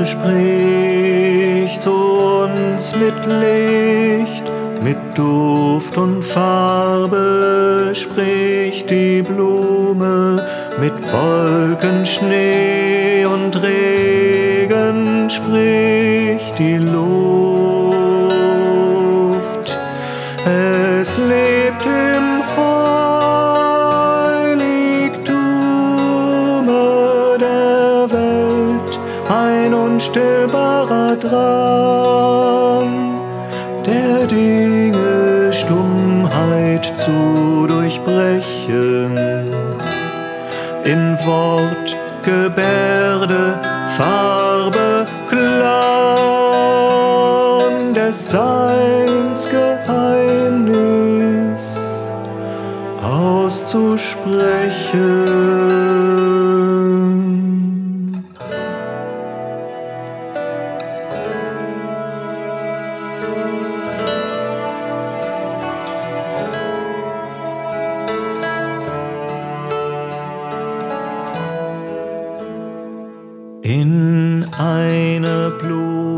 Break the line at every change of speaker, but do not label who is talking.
spricht zu uns mit Licht, mit Duft und Farbe spricht die Blume, mit Wolken, Schnee und Regen spricht die Luft. Es lebt im Heiligtume der Welt ein unstillbarer Drang, der Dinge Stummheit zu durchbrechen. In Wort, Gebärde, Farbe, Klang des Seins Geheimnis auszusprechen. In eine Blume